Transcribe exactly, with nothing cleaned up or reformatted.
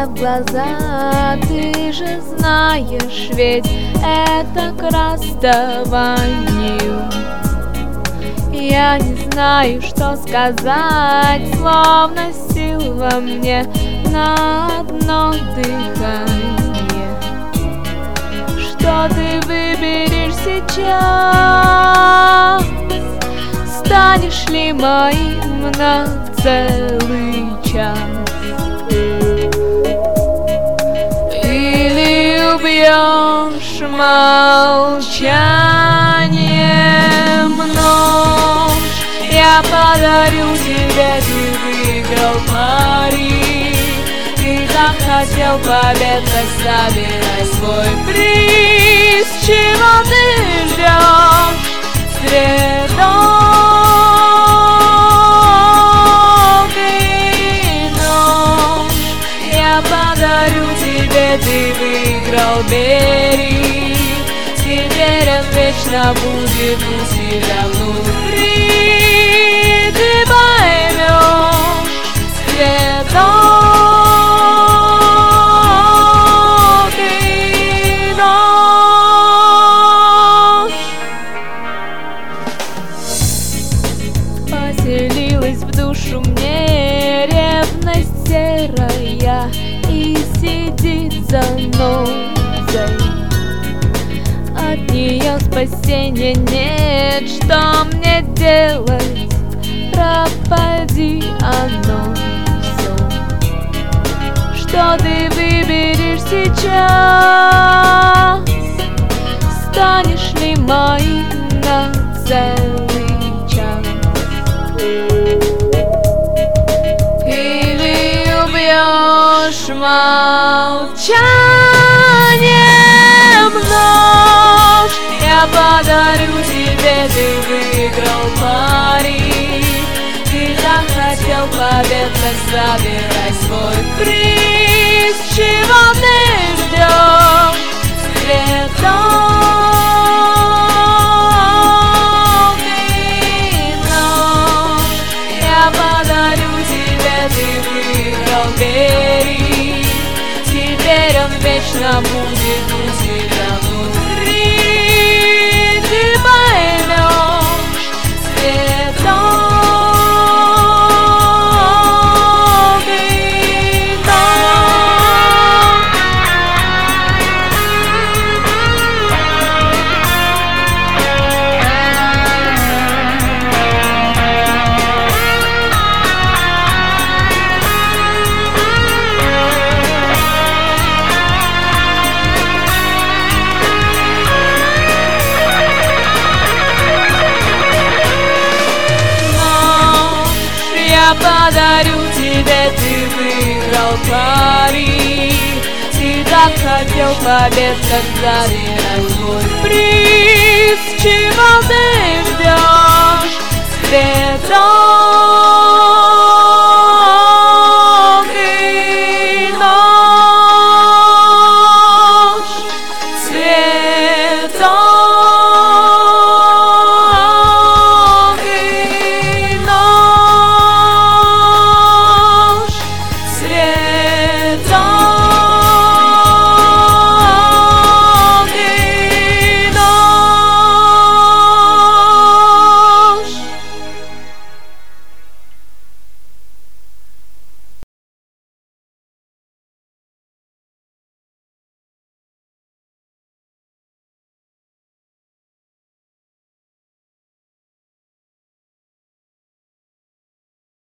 глаза, ты же знаешь, ведь это к расставанию. Я не знаю, что сказать, словно сил во мне на одно дыхание. Что ты выберешь сейчас? Станешь ли моим на целый час? Или убьешь молчанием нож? Я подарю тебе, ты выиграл пари. Ты так хотел побед, так собирай свой приз. Чего ты ждешь? Средокий нож я подарю тебе, ты выиграл, бери. Теперь он вечно будет у тебя внутри. Ты поймешь, средокий нож. Поселилась в душу мне ревность серая и сидит за занозой. От нее спасения нет, что мне делать? Пропади оно все. Что ты выберешь сейчас? Станешь ли моим на целый час? Или убьешь молчанием нож? Я подарю тебе, ты выиграл пари. Ты так хотел побед, так собирай свой приз. Чего ты ждешь? Средокий нож я подарю тебе, ты выиграл, бери. Теперь он вечно будет у тебя внутри. Ты поймешь, средокий нож. Я подарю тебе, ты выиграл пари. Ты так хотел побед, так забирай свой приз. Чего ты ждешь? Средокий